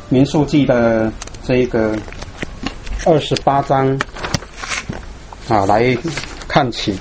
民数记的这个28章来看起。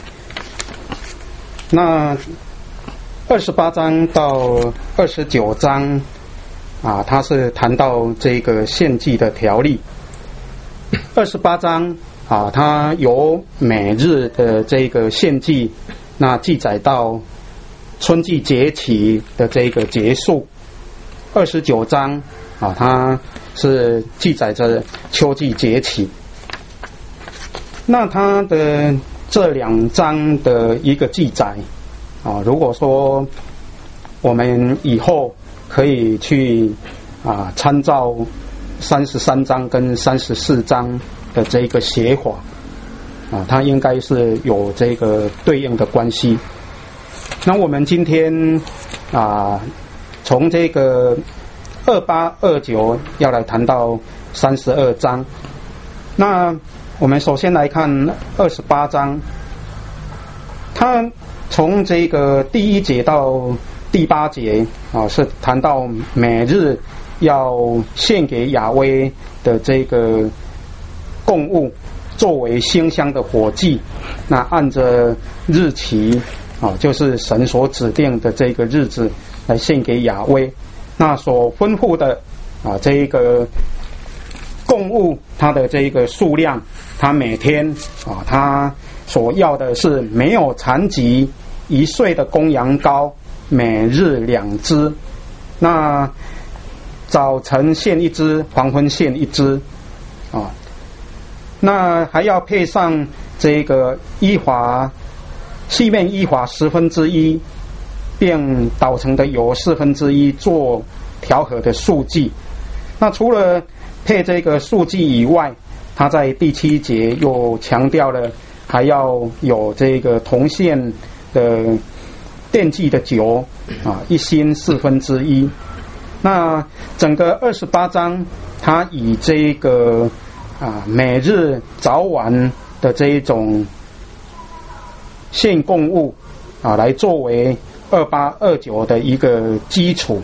那28章到29章它是谈到这个献祭的条例。28章它由每日的这个献祭，那记载到春季节期的这个结束。29章它是记载着秋季节期。那它的这2章的一个记载如果说我们以后可以去参照33章跟34章的这个写法它应该是有这个对应的关系。那我们今天从这个28、29要来谈到32章。那我们首先来看28章，它从这个第1节到第8节是谈到每日要献给亚威的这个供物，作为馨香的火祭。那按着日期就是神所指定的这个日子来献给亚威。那所吩咐的这一个供物，它的这个数量，它每天它所要的是没有残疾1岁的公羊羔，每日2只。那早晨献1只，黄昏献1只那还要配上这个细面依法1/10，并捣成的油1/4做调和的素祭。那除了配这个素祭以外，他在第7节又强调了还要有这个铜线的奠祭的酒1星1/4。那整个28章他以这个每日早晚的这一种献供物来作为28、29的一个基础。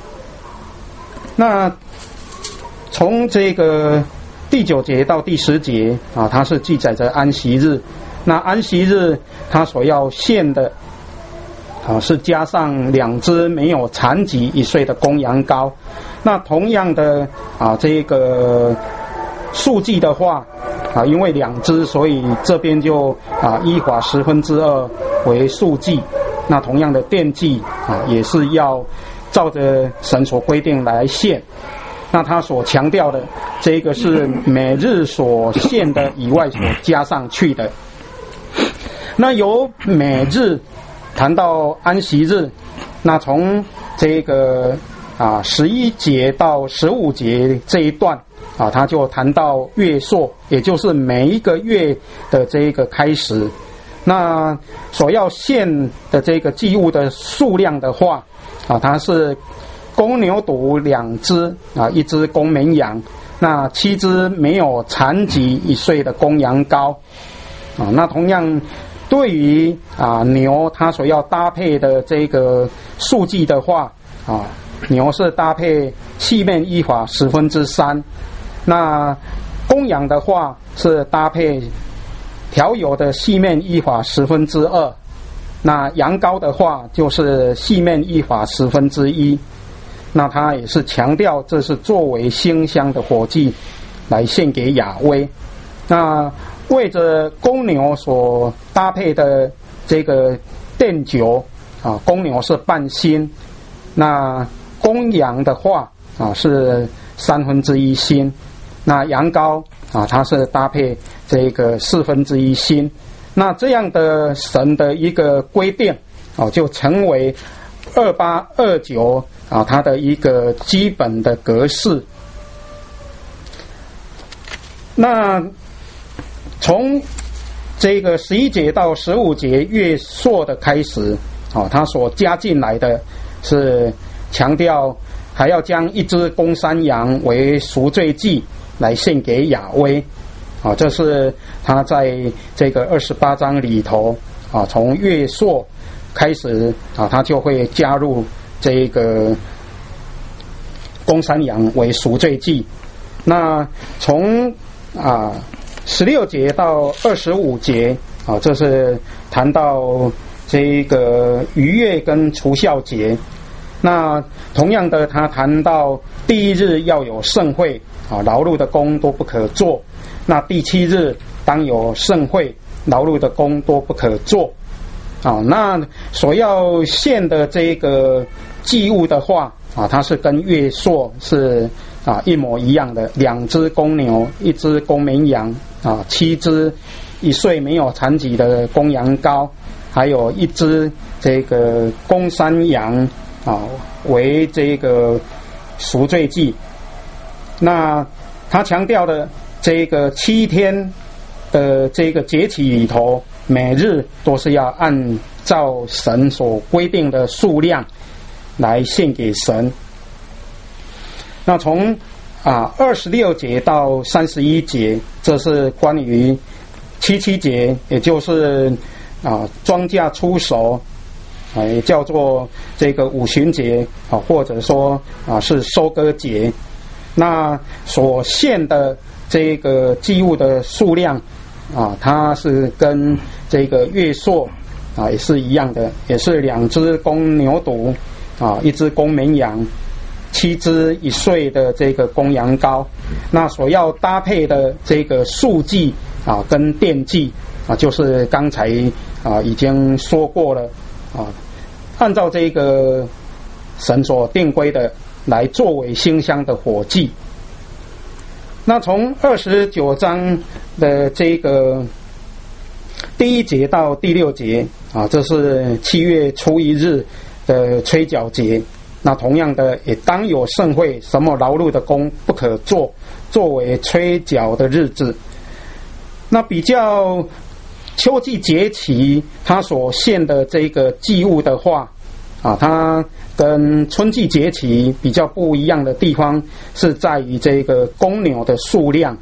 那从这个第9节到第10节它是记载着安息日。那安息日它所要献的是加上2只没有残疾1岁的公羊羔。那同样的这个素祭的话因为2只，所以这边就依法2/10为素祭。那同样的奠祭也是要照着神所规定来献。那他所强调的这个是每日所献的以外所加上去的。那由每日谈到安息日，那从这个11节到15节这一段他就谈到月朔，也就是每一个月的这个开始。那所要献的这个祭物的数量的话它是公牛犊2只1只公绵羊，那7只没有残疾1岁的公羊羔那同样对于牛它所要搭配的这个素祭的话牛是搭配细面依法3/10，那公羊的话是搭配调油的细面依法2/10，那羊羔的话就是细面依法1/10。那他也是强调这是作为馨香的火祭来献给亚威。那为着公牛所搭配的这个奠酒公牛是半斤，那公羊的话是1/3斤，那羊羔它是搭配这个1/4斤。那这样的神的一个规定就成为28、29它的一个基本的格式。那从这个11节到15节月朔的开始它所加进来的是强调还要将1只公山羊为赎罪祭来献给亚威这是他在这个28章里头从月朔开始他就会加入这个公山羊为赎罪祭。那从16节到25节这是谈到这个逾越跟除酵节。那同样的，他谈到第一日要有盛会劳碌的工都不可做。那第7日当有盛会，劳碌的工都不可做。那所要献的这个祭物的话它是跟月朔是一模一样的，2只公牛，1只公绵羊7只1岁没有残疾的公羊羔，还有1只这个公山羊为这个赎罪祭。那他强调的这个7天的这个节期里头，每日都是要按照神所规定的数量来献给神。那从26节到31节，这是关于7节，也就是庄稼出熟，也叫做这个五旬节或者说是收割节。那所献的这个祭物的数量它是跟这个月朔也是一样的，也是2只公牛犊1只公绵羊，7只1岁的这个公羊羔。那所要搭配的这个素祭跟奠祭就是刚才已经说过了按照这个神所定规的来作为馨香的火祭。那从29章的这个第1节到第6节这是7月初1日的吹角节。那同样的，也当有盛会，什么劳碌的工不可做，作为吹角的日子。那比较秋季节期它所献的这个祭物的话它跟春季节期比较不一样的地方是在于这个公牛的数量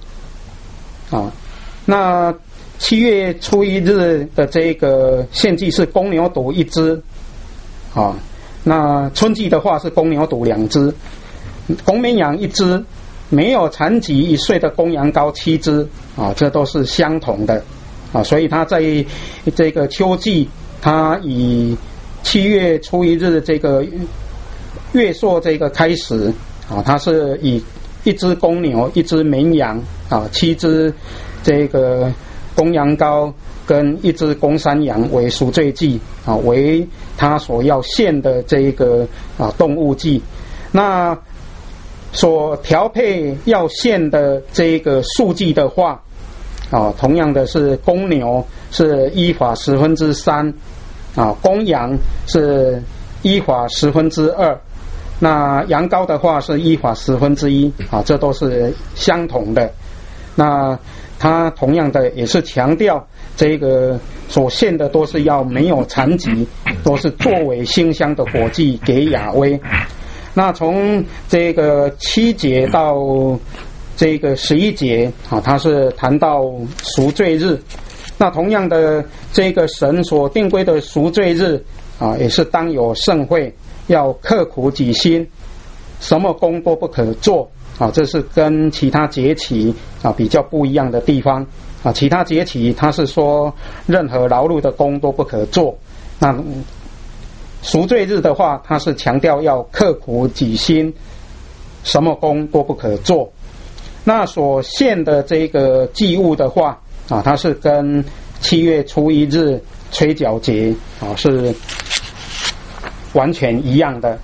那7月初1日的这个献祭是公牛犊1只那春季的话是公牛犊2只，公绵羊1只，没有残疾1岁的公羊羔7只这都是相同的所以它在这个秋季，它以7月初1日这个月朔这个开始它是以1只公牛1只绵羊7只这个公羊羔跟1只公山羊为赎罪祭为他所要献的这个动物祭。那所调配要献的这个素祭的话同样的是公牛是1法3/10公羊是1法2/10，那羊羔的话是1法1/10这都是相同的。那他同样的也是强调这个所献的都是要没有残疾，都是作为馨香的火祭给亚威。那从这个7节到这个11节它是谈到赎罪日。那同样的，这个神所定规的赎罪日也是当有盛会，要刻苦己心，什么工都不可做这是跟其他节期比较不一样的地方其他节期它是说任何劳碌的工都不可做，那赎罪日的话，它是强调要刻苦己心，什么工都不可做。那所献的这个祭物的话它是跟7月初1日吹角节是完全一样的。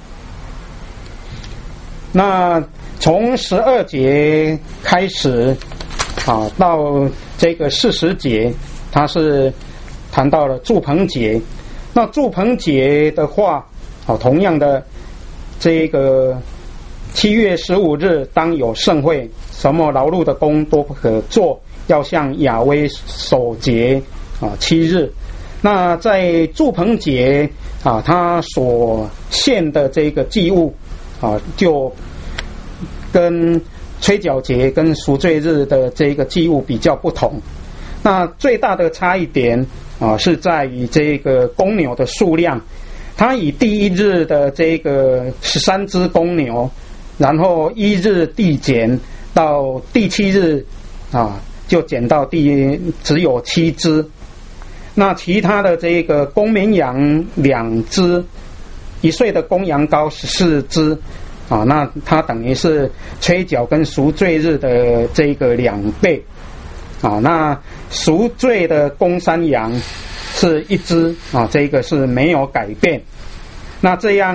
那从12节开始到这个40节，它是谈到了住棚节。那住棚节的话同样的这个7月15日当有盛会，什么劳碌的工都不可做，要向亚威守节7日。那在住棚节他所献的这个祭物就跟吹角节跟赎罪日的这个祭物比较不同。那最大的差异点是在于这个公牛的数量，它以第1日的这个13只公牛然后一日递减到第7日就减到只有7只。那其他的这个公绵羊2只，1岁的公羊羔14只那它等于是吹角跟赎罪日的这个2倍那赎罪的公山羊是1只这个是没有改变。那这样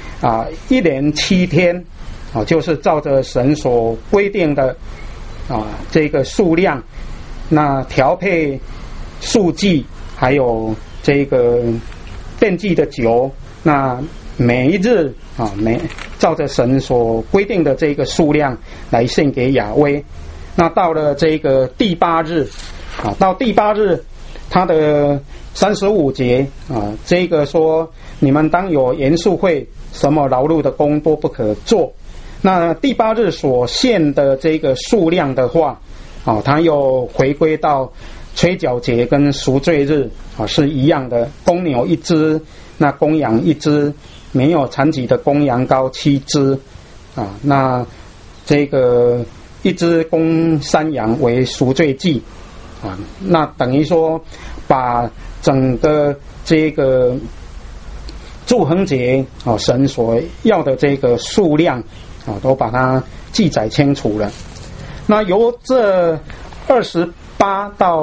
1连7天就是照着神所规定的这个数量，那调配素祭还有这个奠祭的酒，那每一日照着神所规定的这个数量来献给雅威。那到了这个第8日到第8日他的35节这个说你们当有严肃会，什么劳碌的工都不可做。那第8日所献的这个数量的话他又回归到吹角节跟赎罪日是一样的，公牛1只，那公羊1只，没有残疾的公羊羔7只那这个1只公山羊为赎罪祭那等于说把整个这个祝恒节神所要的这个数量都把它记载清楚了。那由这28到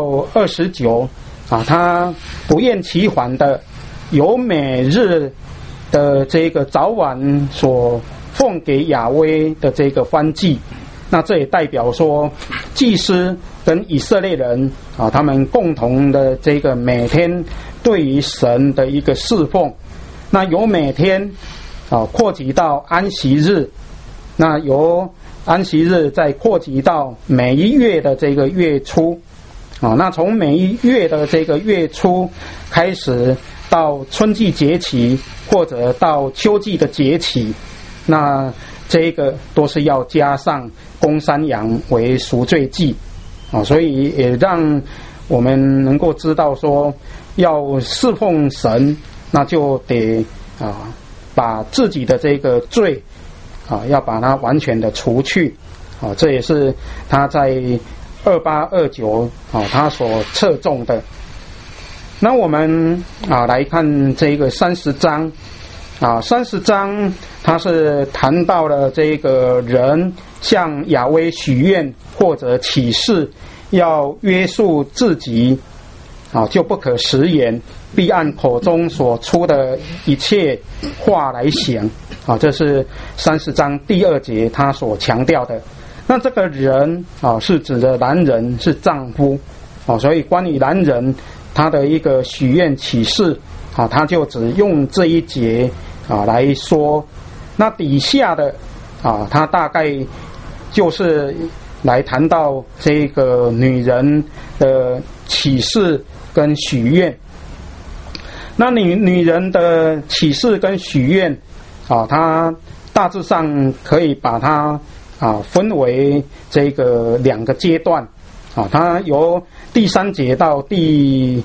29他不厌其烦的由每日的这个早晚所奉给雅威的这个燔祭，那这也代表说祭司跟以色列人他们共同的这个每天对于神的一个侍奉。那由每天扩及到安息日，那由安息日再扩及到每一月的这个月初那从每一月的这个月初开始到春季节期或者到秋季的节期，那这个都是要加上公山羊为赎罪祭所以也让我们能够知道说要侍奉神，那就得把自己的这个罪要把它完全的除去这也是他在28、29他所侧重的。那我们来看这个30章30章他是谈到了这个人向雅威许愿或者起誓，要约束自己就不可食言，必按口中所出的一切话来行这是30章第2节他所强调的。那这个人是指的男人，是丈夫所以关于男人他的一个许愿起誓他就只用这一节来说。那底下的他大概就是来谈到这个女人的起誓跟许愿。那女人的起誓跟许愿它大致上可以把它分为这个2个阶段它由第3节到第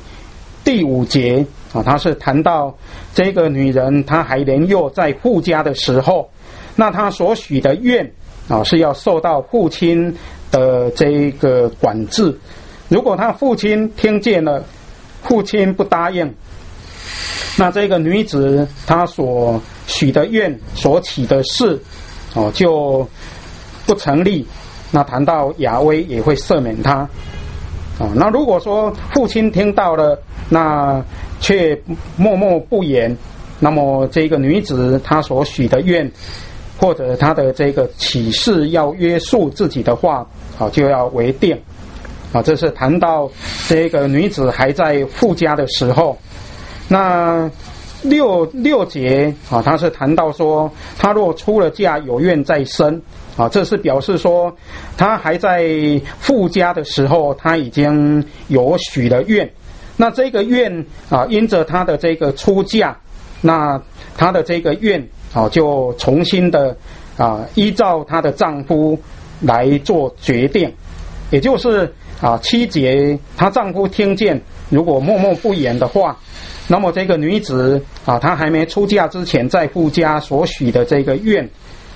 5节它是谈到这个女人她还年幼在父家的时候，那她所许的愿是要受到父亲的这个管制。如果她父亲听见了，父亲不答应，那这个女子她所许的愿所起的誓就不成立，那谈到雅威也会赦免她那如果说父亲听到了，那却默默不言，那么这个女子她所许的愿或者她的这个起誓要约束自己的话就要为定这是谈到这个女子还在父家的时候。那六节他是谈到说她若出了嫁有愿在身这是表示说她还在父家的时候她已经有许了愿，那这个愿因着她的这个出嫁，那她的这个愿就重新的依照她的丈夫来做决定。也就是7节她丈夫听见，如果默默不言的话，那么这个女子她还没出嫁之前在父家所许的这个愿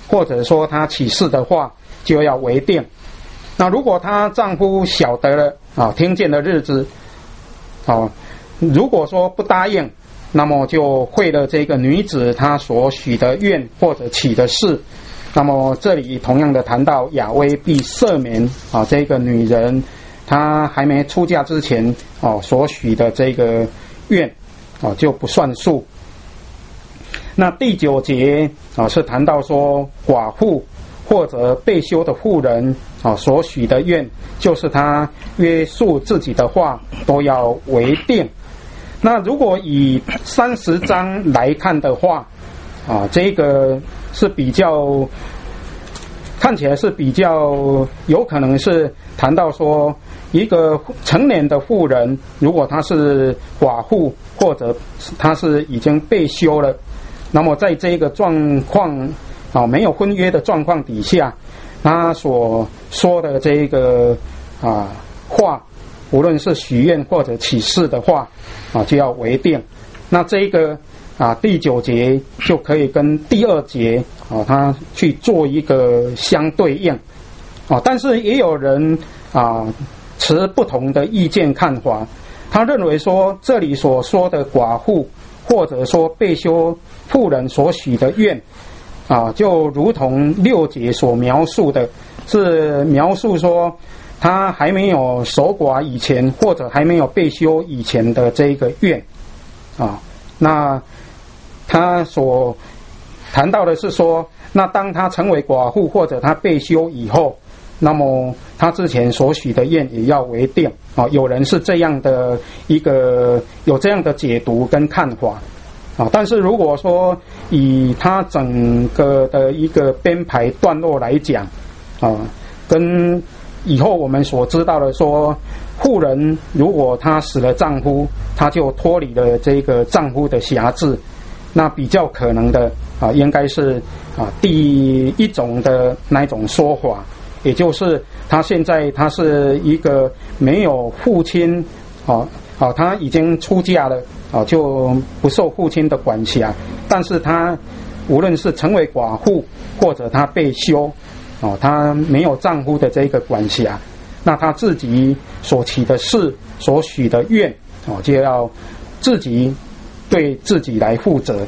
或者说她起誓的话，就要为定。那如果她丈夫晓得了听见的日子如果说不答应，那么就毁了这个女子她所许的愿或者起的誓。那么这里同样的谈到亚威必赦免这个女人她还没出嫁之前所许的这个愿就不算数。那第9节是谈到说寡妇或者被休的妇人所许的愿，就是她约束自己的话都要为定。那如果以30章来看的话这个是比较看起来是比较有可能是谈到说一个成年的妇人，如果她是寡妇或者她是已经被休了，那么在这个状况没有婚约的状况底下，她所说的这个话，无论是许愿或者起誓的话就要为定。那这个第9节就可以跟第2节它去做一个相对应但是也有人持不同的意见看法。他认为说这里所说的寡妇或者说被休妇人所许的愿就如同6节所描述的，是描述说他还没有守寡以前或者还没有被休以前的这个愿那他所谈到的是说，那当他成为寡妇或者他被休以后，那么他之前所许的愿也要为定有人是这样的有这样的解读跟看法但是如果说以他整个的一个编排段落来讲跟以后我们所知道的说，妇人如果她死了丈夫，她就脱离了这个丈夫的辖制，那比较可能的应该是第一种的那一种说法，也就是她现在她是一个没有父亲她已经出嫁了就不受父亲的管辖，但是她无论是成为寡妇或者她被休她没有丈夫的这个管辖，那她自己所起的誓所许的愿就要自己对自己来负责。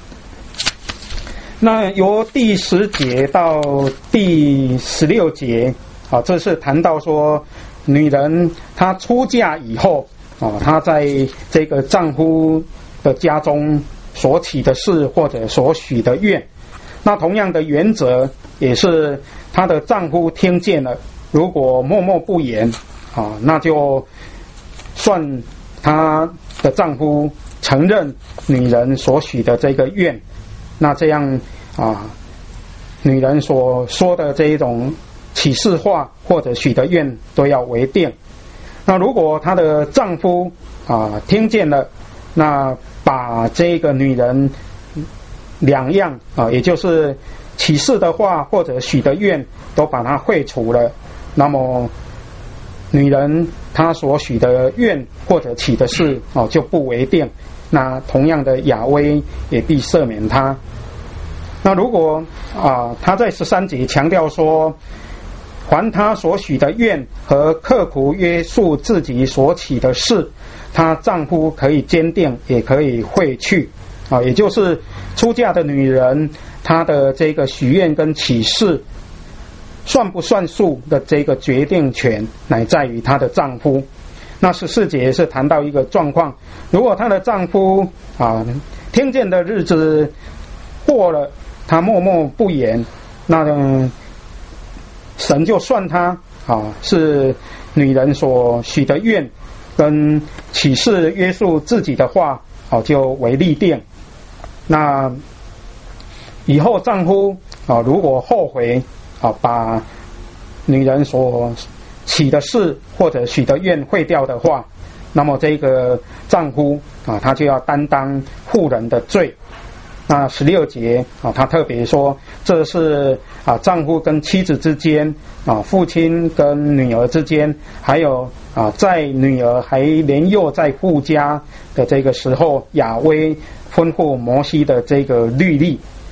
那由第10节到第16节这是谈到说女人她出嫁以后她在这个丈夫的家中所起的誓或者所许的愿，那同样的原则也是她的丈夫听见了，如果默默不言那就算她的丈夫承认女人所许的这个愿，那这样女人所说的这一种起誓话或者许的愿都要为定。那如果她的丈夫听见了，那把这个女人两样也就是起誓的话或者许的愿都把它废除了，那么女人她所许的愿或者起的誓就不为定，那同样的亚威也必赦免她。那如果他在13节强调说，凡他所许的愿和刻苦约束自己所起的誓，她丈夫可以坚定也可以废去也就是出嫁的女人她的这个许愿跟起誓算不算数的这个决定权乃在于她的丈夫。那14节是谈到一个状况，如果她的丈夫听见的日子过了，他默默不言，那神就算他是女人所许的愿跟起誓约束自己的话就为立定。那以后丈夫如果后悔把女人所起的誓或者许的愿废掉的话，那么这个丈夫他就要担当妇人的罪。那16节他特别说，这是丈夫跟妻子之间父亲跟女儿之间，还有在女儿还年幼在父家的这个时候，亚威吩咐摩西的这个律例。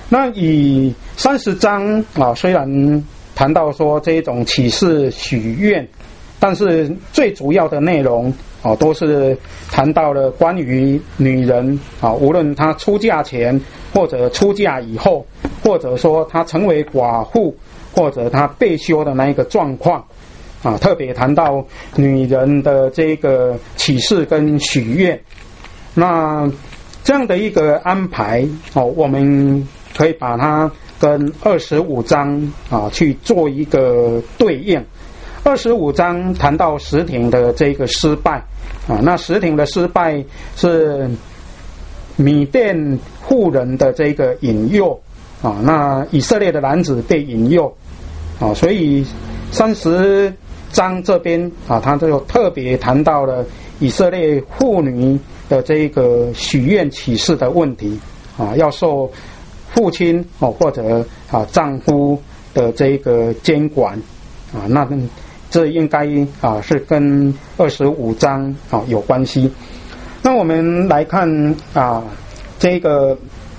那以30章啊，虽然谈到说这种启示许愿，但是最主要的内容啊，都是谈到了关于女人啊，无论她出嫁前或者出嫁以后，或者说她成为寡妇或者她被休的那一个状况啊，特别谈到女人的这个启示跟许愿。那这样的一个安排哦，我们可以把它跟25章啊去做一个对应。25章谈到什亭的这个失败啊，那什亭的失败是米甸妇人的这个引诱啊，那以色列的男子被引诱啊，所以30章这边啊，他就特别谈到了以色列妇女的这个许愿启示的问题啊，要受父亲哦或者啊丈夫的这个监管啊，那这应该啊是跟25章啊有关系。那我们来看啊这个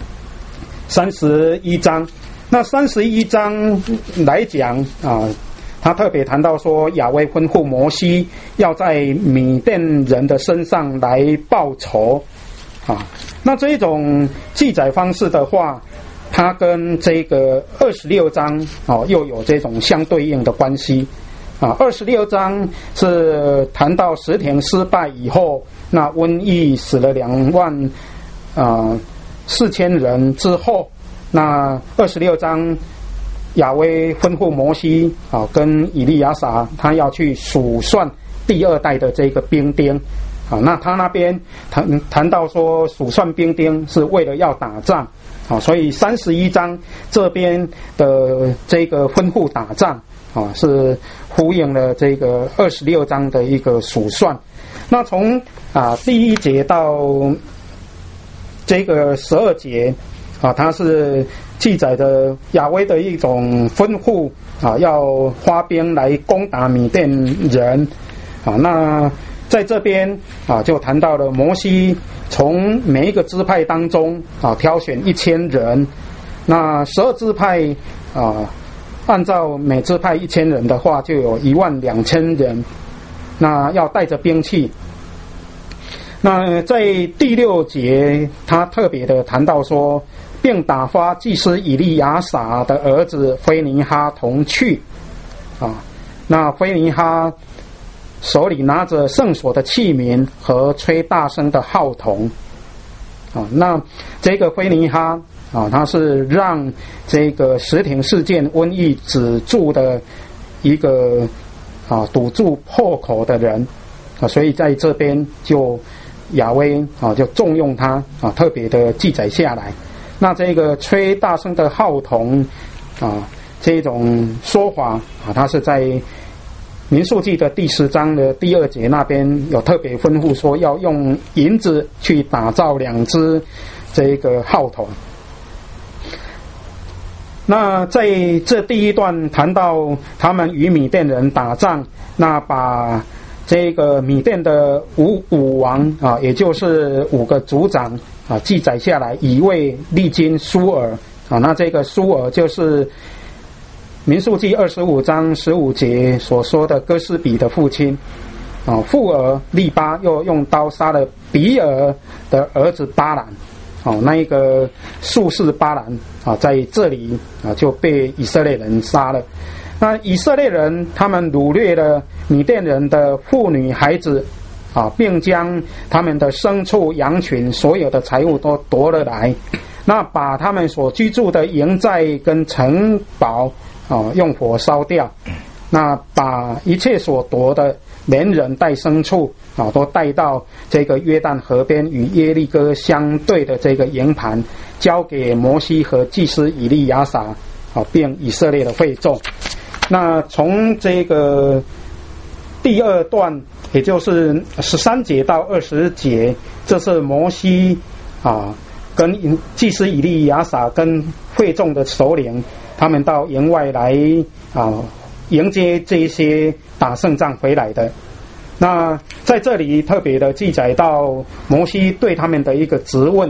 31章，那31章来讲啊，他特别谈到说亚威吩咐摩西要在米甸人的身上来报仇啊，那这一种记载方式的话，它跟这个26章啊又有这种相对应的关系啊。26章是谈到什亭失败以后，那瘟疫死了24000人之后，那26章亚威吩咐摩西啊，跟以利亚撒他要去数算第2代的这个兵丁啊，那他那边谈到说数算兵丁是为了要打仗啊，所以31章这边的这个吩咐打仗啊，是呼应了这个26章的一个数算。那从第1节到这个12节啊，它是记载的亚威的一种吩咐啊，要发兵来攻打米甸人啊。那在这边啊，就谈到了摩西从每一个支派当中啊挑选1000人，那12支派啊，按照每支派1000人的话，就有12000人，那要带着兵器。那在第6节，他特别的谈到说，并打发祭司以利亚撒的儿子菲尼哈同去啊。那菲尼哈手里拿着圣所的器皿和吹大声的号筒啊。那这个菲尼哈啊，他是让这个什亭事件瘟疫止住的一个堵住破口的人啊，所以在这边就亚威啊就重用他啊，特别的记载下来。那这个吹大声的号筒啊，这种说法啊，它是在民数记的第10章的第2节那边有特别吩咐说，要用银子去打造2只这个号筒。那在这第1段谈到他们与米甸人打仗，那把这个米甸的武王啊，也就是5个族长啊，记载下来，以为利金苏尔啊，那这个苏尔就是民数记25章15节所说的哥斯比的父亲啊，父儿利巴又用刀杀了比尔的儿子巴兰啊，那一个术士巴兰啊，在这里啊就被以色列人杀了。那以色列人他们掳掠了米甸人的妇女孩子啊，并将他们的牲畜羊群所有的财物都夺了来，那把他们所居住的营寨跟城堡啊用火烧掉，那把一切所夺的连人带牲畜啊都带到这个约旦河边与耶利哥相对的这个营盘，交给摩西和祭司以利亚撒啊，并以色列的会众。那从这个第2段，也就是13节到20节，这是摩西啊跟祭司以利亚撒跟会众的首领，他们到营外来啊迎接这些打胜仗回来的。那在这里特别的记载到摩西对他们的一个质问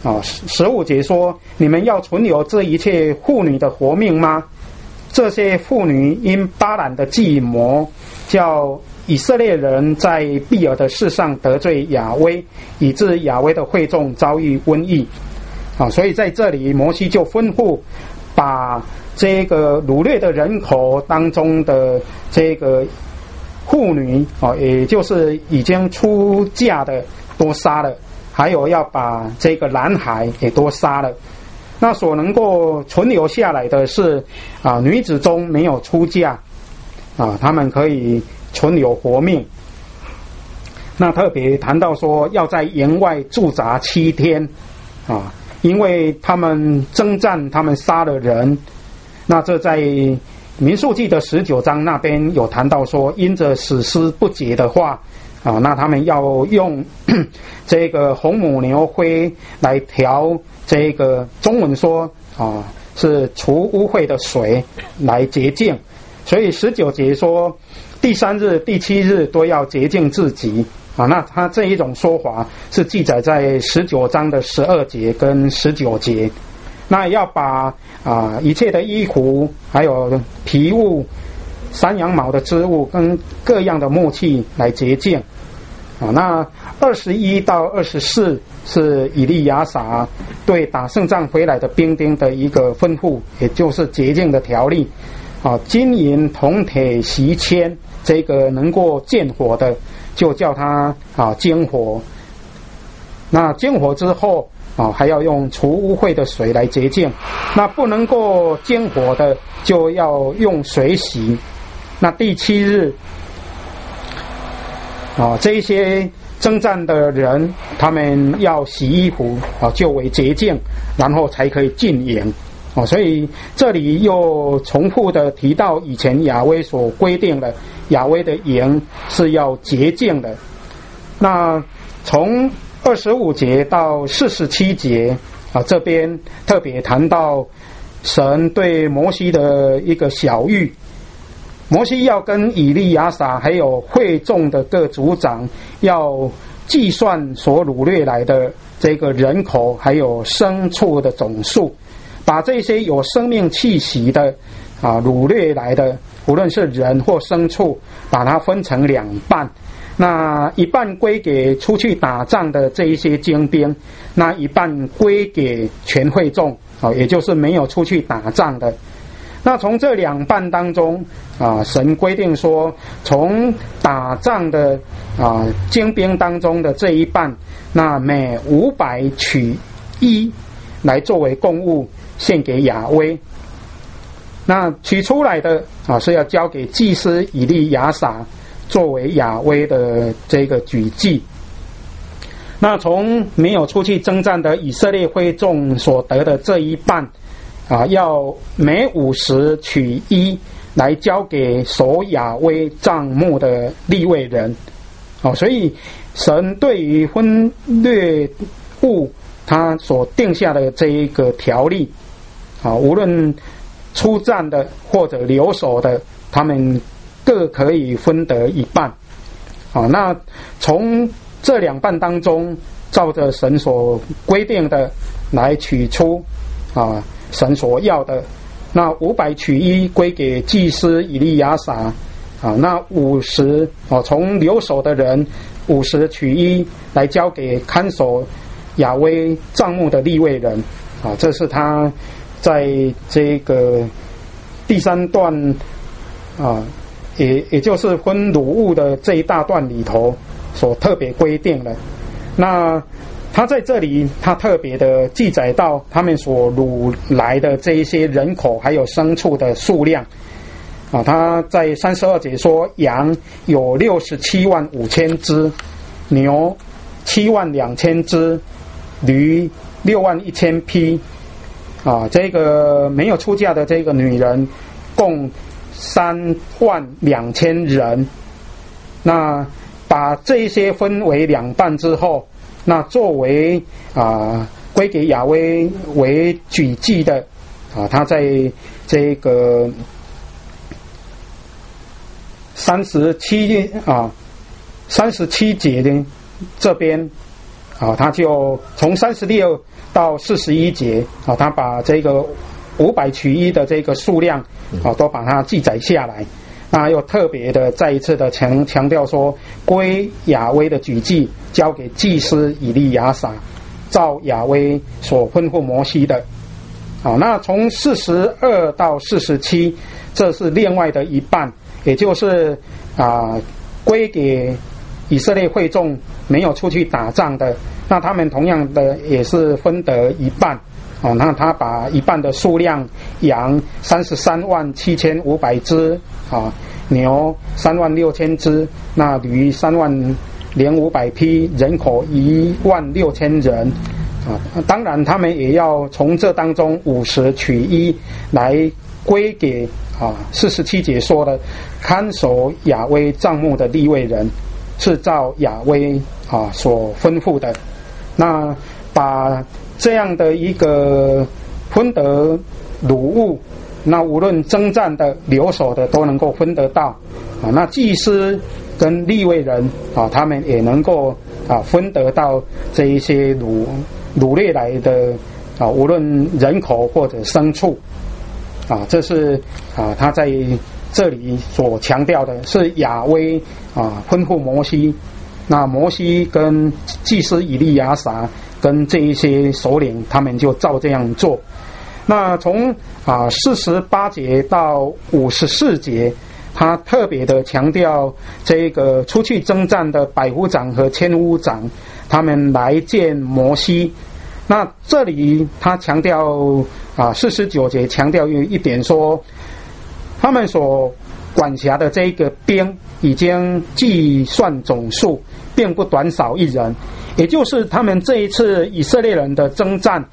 15节说：你们要存留这一切妇女的活命吗？这些妇女因巴兰的计谋，叫以色列人在毕尔的事上得罪亚威，以致亚威的会众遭遇瘟疫。所以在这里摩西就吩咐把这个掳掠的人口当中的这个妇女也就是已经出嫁的都杀了，还有要把这个男孩也都杀了。那所能够存留下来的是女子中没有出嫁他们可以存留活命。那特别谈到说要在营外驻扎7天因为他们征战，他们杀了人。那这在民数记的19章那边有谈到说，因着死尸不洁的话那他们要用这个红母牛灰来调这个中文说是除污秽的水来洁净。所以19节说第3日第7日都要洁净自己那他这一种说法是记载在19章的12节跟19节。那要把一切的衣服还有皮物山羊毛的织物跟各样的木器来洁净那21到24是以利亚撒对打胜仗回来的兵丁的一个吩咐，也就是洁净的条例金银铜铁锡铅这个能够见火的就叫他煎火。那煎火之后还要用除污秽的水来洁净。那不能够煎火的就要用水洗。那第7日这一些征战的人他们要洗衣服就为洁净，然后才可以进营所以这里又重复的提到以前亚威所规定的亚威的营是要洁净的。那从25节到47节这边特别谈到神对摩西的一个晓谕。摩西要跟以利亚撒还有会众的各族长要计算所掳掠来的这个人口还有牲畜的总数，把这些有生命气息的掳掠来的无论是人或牲畜把它分成2半。那一半归给出去打仗的这一些精兵，那一半归给全会众也就是没有出去打仗的。那从这2半当中神规定说，从打仗的精兵当中的这一半，那每500取1来作为供物献给亚威。那取出来的是要交给祭司以利亚撒作为亚威的这个举祭。那从没有出去征战的以色列会众所得的这一半要每50取1来交给守亚威帐幕的利未人所以神对于分掠物他所定下的这一个条例无论出战的或者留守的，他们各可以分得一半那从这2半当中照着神所规定的来取出神所要的。那500取1归给祭司以利亚撒那50从留守的人50取1来交给看守亚威帐幕的利未人这是他在这个第3段也就是分掳物的这一大段里头所特别规定的。那他在这里他特别的记载到他们所掳来的这一些人口还有牲畜的数量他在32节说，羊有675000只，牛72000只，驴61000匹这个没有出嫁的这个女人共32000人。那把这一些分为2半之后，那作为归给亚威为举祭的他在这个37节的这边他就从36到41节他把这个500取一的这个数量都把它记载下来。那又特别的再一次的强调说，归亚威的举祭交给祭司以利亚撒，照亚威所吩咐摩西的。那从42到47，这是另外的一半，也就是归给以色列会众没有出去打仗的，那他们同样的也是分得一半。那他把一半的数量，羊337500只，牛36000只，那驴30500匹，人口16000人。当然他们也要从这当中50取一来归给47节说的看守亚威帐幕的利未人，是照亚威所吩咐的。那把这样的一个分得掳物，那无论征战的留守的都能够分得到那祭司跟利未人他们也能够分得到这一些掳掠来的无论人口或者牲畜这是他在这里所强调的，是亚威吩咐摩西，那摩西跟祭司以利亚撒跟这一些首领，他们就照这样做。那从48节到54节，他特别的强调这个出去征战的百夫长和千夫长，他们来见摩西。那这里他强调49节强调一点说，他们所管辖的这个兵已经计算总数，并不短少一人，也就是他们这一次以色列人的征战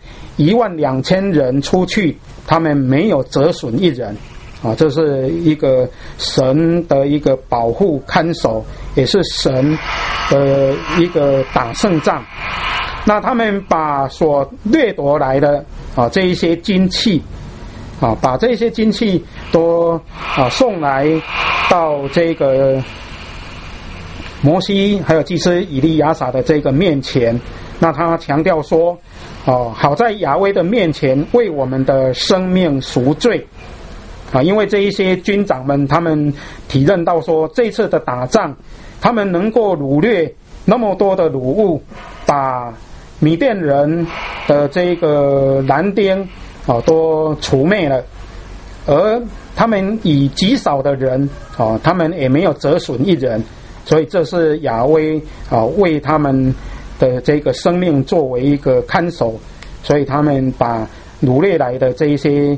12000人出去，他们没有折损一人这是一个神的一个保护看守，也是神的一个打胜仗。那他们把所掠夺来的这一些金器把这些金器都送来到这个摩西还有祭司以利亚撒的这个面前。那他强调说好在亚威的面前为我们的生命赎罪因为这一些军长们他们体认到说，这次的打仗他们能够掳掠那么多的掳物，把米甸人的这个男丁都除灭了，而他们以极少的人他们也没有折损一人，所以这是亚威为他们的这个生命作为一个看守，所以他们把掳掠来的这一些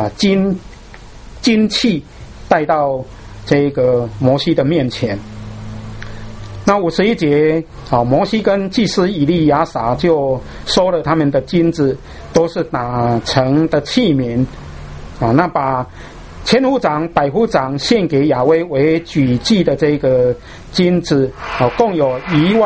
金器带到这个摩西的面前。那51节摩西跟祭司以利亚撒就收了他们的金子，都是打成的器皿那把千夫长百夫长献给亚威为举祭的这个金子共有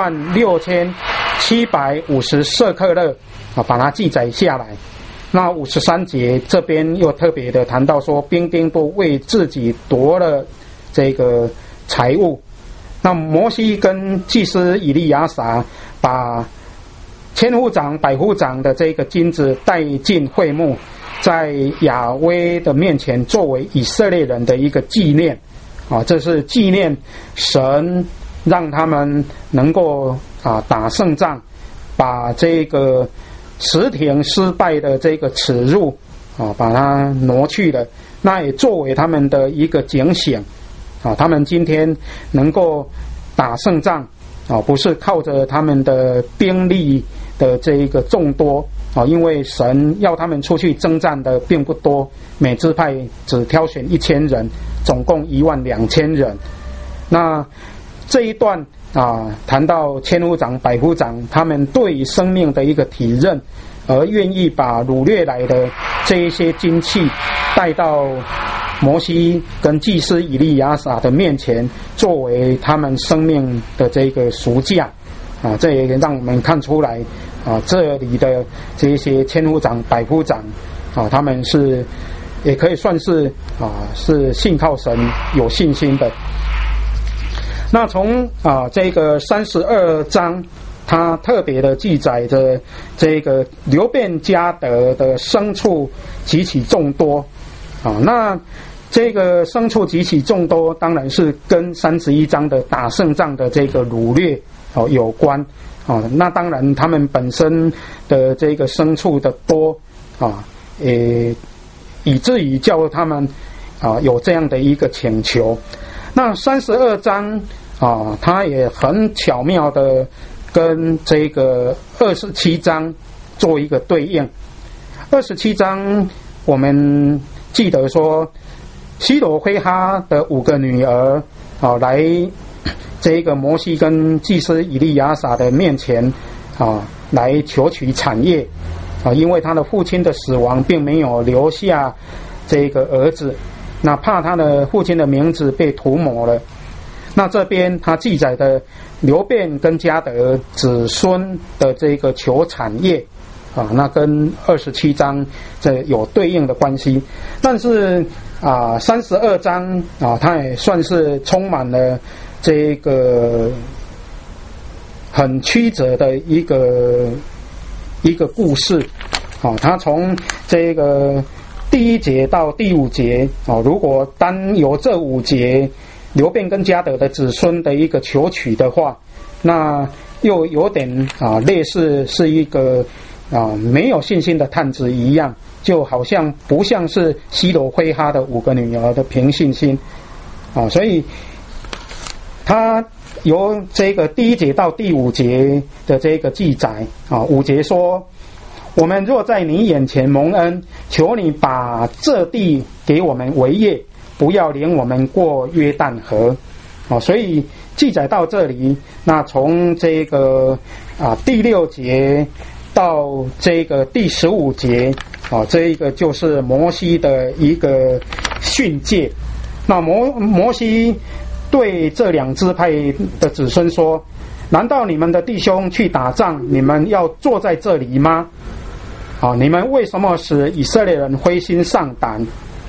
16750舍客勒把它记载下来。那53节这边又特别的谈到说，兵丁都为自己夺了这个财物。那摩西跟祭司以利亚撒把千夫长百夫长的这个金子带进会幕，在亚威的面前作为以色列人的一个纪念这是纪念神让他们能够打胜仗，把这个十亭失败的这个耻辱把它挪去了，那也作为他们的一个警醒他们今天能够打胜仗不是靠着他们的兵力的这一个众多因为神要他们出去征战的并不多，每支派只挑选1000人，总共12000人。那这一段谈到千夫长百夫长他们对于生命的一个体认，而愿意把掳掠来的这一些金器带到摩西跟祭司以利亚撒的面前，作为他们生命的这个赎价这也让我们看出来这里的这些千夫长百夫长他们是也可以算是是信靠神有信心的。那从这个32章他特别的记载着这个流便迦得的牲畜极其众多啊。那这个牲畜极其众多，当然是跟31章的打胜仗的这个掳掠有关啊。那当然他们本身的这个牲畜的多啊，以至于叫他们有这样的一个请求。那32章啊，它也很巧妙的跟这个27章做一个对应。27章我们记得说，西罗非哈的5个女儿来这个摩西跟祭司以利亚撒的面前来求取产业因为他的父亲的死亡并没有留下这个儿子，那怕他的父亲的名字被涂抹了。那这边他记载的流便跟迦得子孙的这个求产业那跟27章这有对应的关系。但是32章它也算是充满了这个很曲折的一个故事它从这个第1节到第5节如果单由这5节流便跟迦得的子孙的一个求取的话，那又有点类似是一个没有信心的探子一样，就好像不像是西罗非哈的5个女儿的凭信心所以他由这个第1节到第5节的这个记载5节说，我们若在你眼前蒙恩，求你把这地给我们为业，不要领我们过约旦河所以记载到这里，那从这个第6节到这个第15节这一个就是摩西的一个训诫。那摩西对这2支派的子孙说，难道你们的弟兄去打仗，你们要坐在这里吗？你们为什么使以色列人灰心丧胆？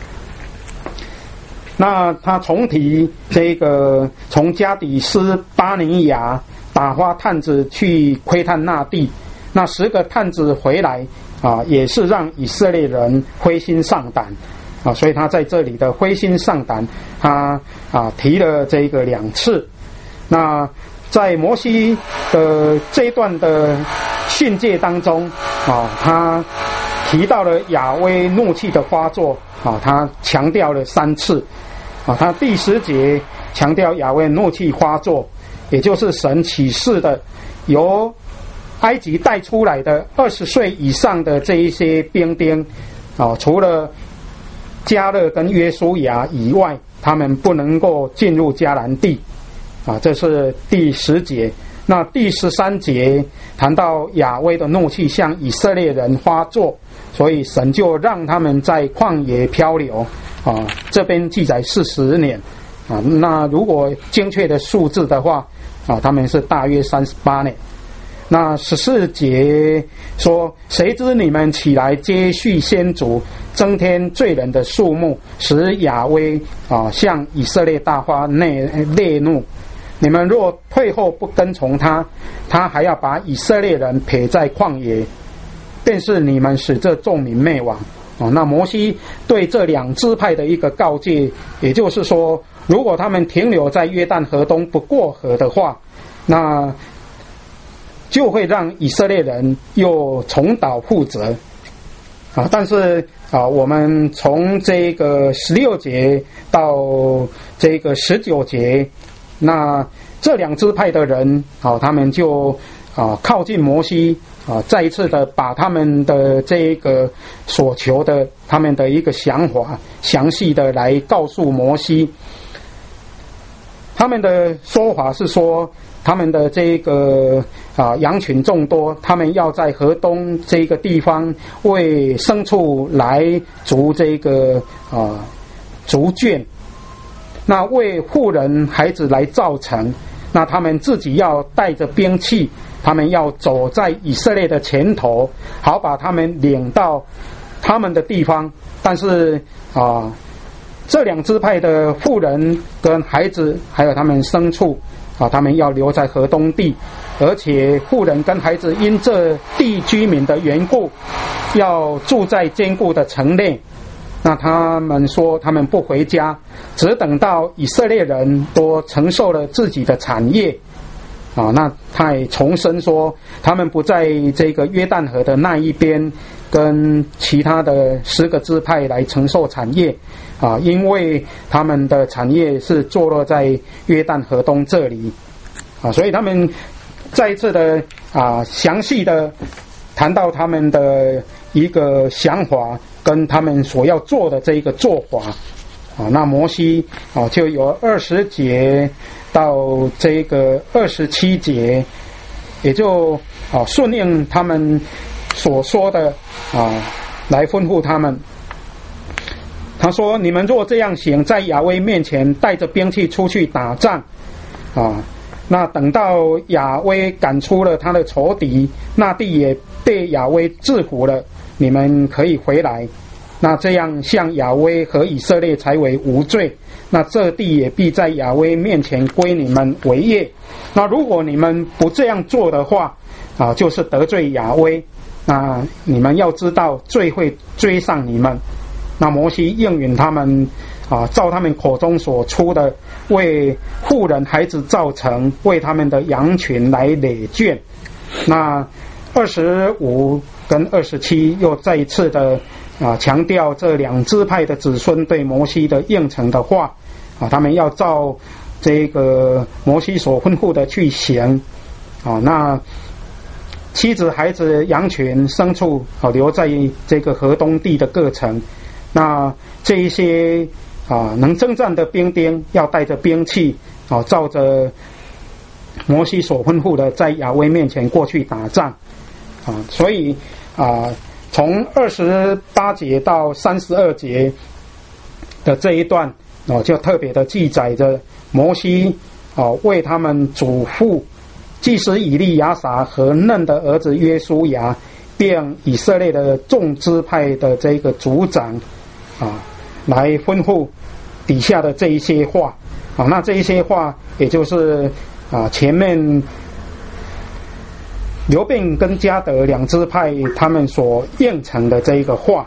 那他重提这个从加底斯巴尼亚打发探子去窥探那地，那10个探子回来也是让以色列人灰心丧胆所以他在这里的灰心丧胆他提了这个2次。那在摩西的这一段的训诫当中他提到了亚威怒气的发作他强调了3次他第10节强调亚威怒气发作，也就是神启示的由埃及带出来的20岁以上的这一些兵丁除了迦勒跟约书亚以外，他们不能够进入迦南地这是第10节。那第13节谈到亚威的怒气向以色列人发作，所以神就让他们在旷野漂流这边记载40年那如果精确的数字的话他们是大约38年。那14节说，谁知你们起来接续先祖，增添罪人的数目，使亚威向以色列大发烈怒。你们若退后不跟从他，他还要把以色列人撇在旷野，便是你们使这众民灭亡那摩西对这2支派的一个告诫，也就是说，如果他们停留在约旦河东不过河的话，那就会让以色列人又重蹈覆辙但是我们从这个16节到这个19节，那这2支派的人他们就靠近摩西再一次的把他们的这个所求的他们的一个想法详细的来告诉摩西。他们的说法是说，他们的这个羊群众多，他们要在河东这个地方为牲畜来筑这个筑圈，那为妇人孩子来造城，那他们自己要带着兵器，他们要走在以色列的前头，好把他们领到他们的地方。但是这2支派的妇人跟孩子还有他们牲畜他们要留在河东地，而且妇人跟孩子因这地居民的缘故，要住在坚固的城内。那他们说他们不回家，只等到以色列人都承受了自己的产业。那他也重申说，他们不在这个约旦河的那一边跟其他的10个支派来承受产业，因为他们的产业是坐落在约旦河东这里，所以他们再一次的详细的谈到他们的一个想法跟他们所要做的这一个做法。那摩西就有20节到这个27节，也就顺应他们所说的来吩咐他们。他说：你们若这样行，在亚威面前带着兵器出去打仗那等到亚威赶出了他的仇敌，那地也被亚威制服了，你们可以回来。那这样向亚威和以色列才为无罪，那这地也必在亚威面前归你们为业。那如果你们不这样做的话就是得罪亚威，那你们要知道罪会追上你们。那摩西应允他们照他们口中所出的，为妇人孩子造成，为他们的羊群来累卷。那25跟27又再一次的强调这2支派的子孙对摩西的应承的话他们要照这个摩西所吩咐的去行那妻子孩子羊群牲畜留在这个河东地的各城。那这一些能征战的兵丁要带着兵器照着摩西所吩咐的在亚威面前过去打仗所以从28节到32节的这一段就特别的记载着摩西为他们嘱咐祭司以利亚撒和嫩的儿子约书亚，并以色列的众支派的这个族长来吩咐底下的这一些话那这一些话也就是前面流便跟迦得2支派他们所应承的这一个话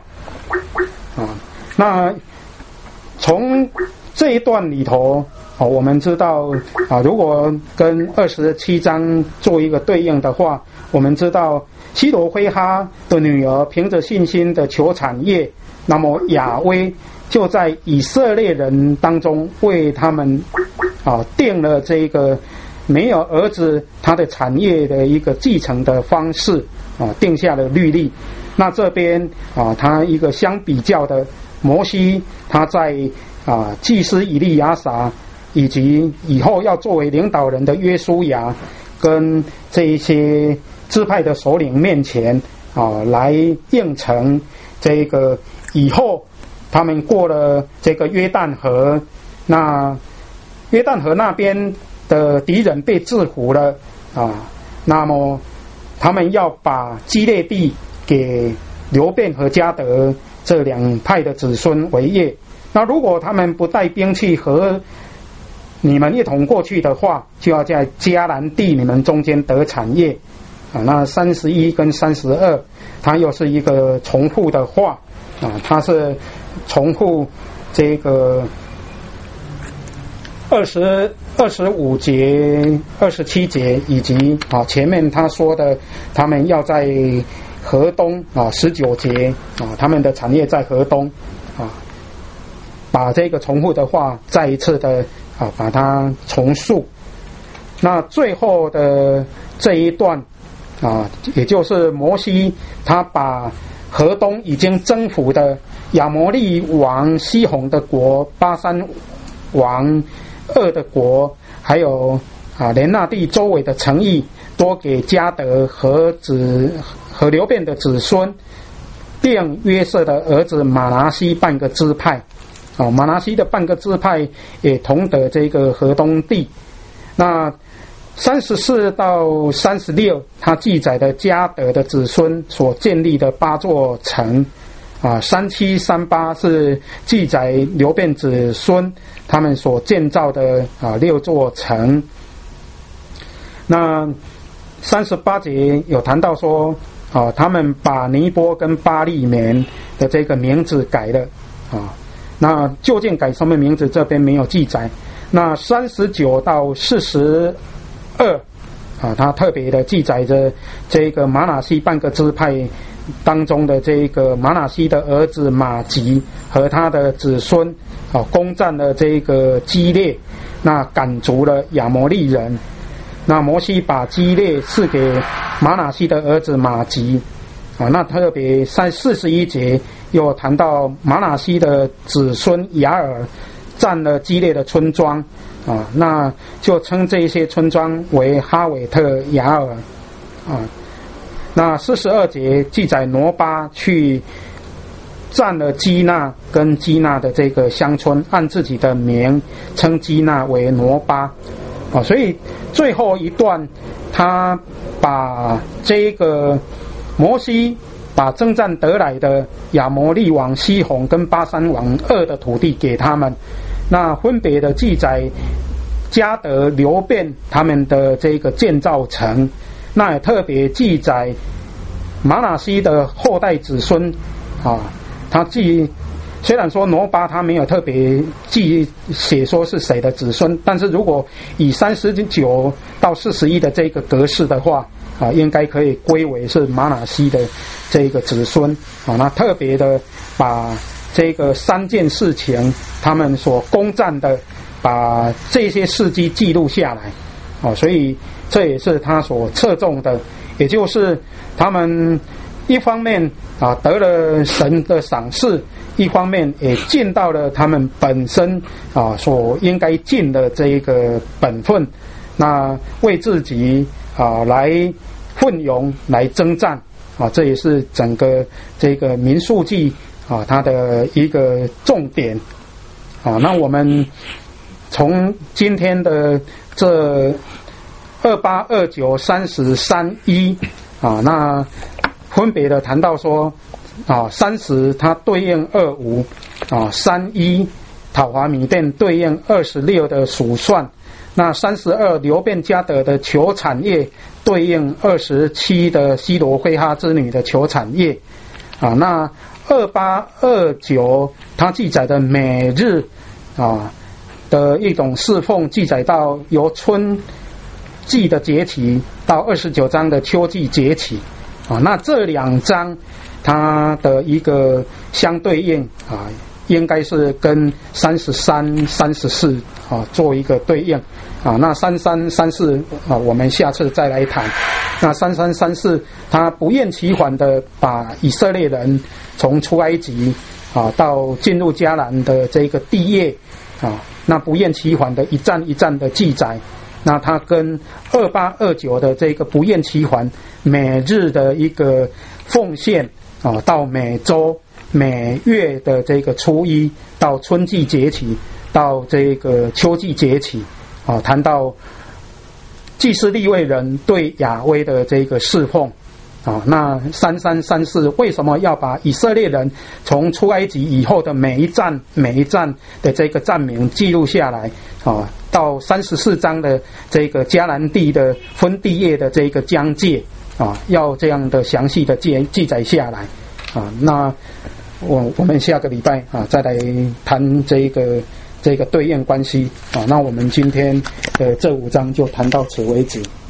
那从这一段里头我们知道如果跟27章做一个对应的话，我们知道西罗非哈的女儿凭着信心的求产业，那么亚威就在以色列人当中为他们定了这个没有儿子他的产业的一个继承的方式定下了律例。那这边他一个相比较的，摩西他在祭司以利亚撒以及以后要作为领导人的约书亚跟这一些支派的首领面前来应承这个以后他们过了这个约旦河，那约旦河那边的敌人被制服了那么他们要把基列地给流便和迦得这2派的子孙为业。那如果他们不带兵器和你们一同过去的话，就要在迦南地你们中间得产业那31跟32它又是一个重复的话它是重复这个25节、27节，以及前面他说的他们要在河东19节他们的产业在河东把这个重复的话再一次的把它重述。那最后的这一段也就是摩西他把河东已经征服的亚摩利王西宏的国、巴珊王恶的国，还有连那地周围的城邑，多给迦得和流便的子孙，并约瑟的儿子马拿西半个支派马拿西的半个支派也同得这个河东地。那34到36他记载的迦得的子孙所建立的8座城37、38是记载流便子孙他们所建造的6座城那38节有谈到说，他们把尼波跟巴利免的这个名字改了那究竟改什么名字这边没有记载。那39到42他特别的记载着这个玛拿西半个支派当中的这个玛拿西的儿子马吉和他的子孙攻占了这个基列，那赶逐了亚摩利人。那摩西把基列赐给玛拿西的儿子马吉那特别在41节又谈到玛拿西的子孙亚尔占了基列的村庄那就称这些村庄为哈韦特亚尔那42节记载挪巴去占了基纳跟基纳的这个乡村，按自己的名称基纳为挪巴所以最后一段他把这个摩西把征战得来的亚摩利王西宏跟巴珊王噩的土地给他们，那分别的记载迦得、流便他们的这个建造城，那也特别记载玛拿西的后代子孙他虽然说挪巴他没有特别写说是谁的子孙，但是如果以39到41的这个格式的话应该可以归为是玛拿西的这个子孙那特别的把这个3件事情他们所攻占的，把这些事迹记录下来所以这也是他所侧重的，也就是他们一方面得了神的赏识，一方面也尽到了他们本身所应该尽的这个本分，那为自己来奋勇来征战这也是整个这个民数记它的一个重点那我们从今天的这28、29、30、31那分别的谈到说30它对应2531讨伐米甸对应26的数算，那32流便迦得的求产业对应27的西罗非哈之女的求产业那28、29它记载的每日的一种侍奉，记载到由春季的节期到29章的秋季节期那这2章它的一个相对应应该是跟33、34做一个对应那33、34我们下次再来谈。那33、34他不厌其烦的把以色列人从出埃及到进入迦南的这个地业那不厌其烦的一站一站的记载，那他跟28、29的这个不厌其烦每日的一个奉献到每周每月的这个初一到春季节期到这个秋季节期谈到祭司利未人对亚威的这个侍奉那33、34为什么要把以色列人从出埃及以后的每一站的这个站名记录下来到34章的这个迦南地的分地业的这个疆界要这样的详细的记载下来那我们下个礼拜再来谈这个对应关系那我们今天这5章就谈到此为止。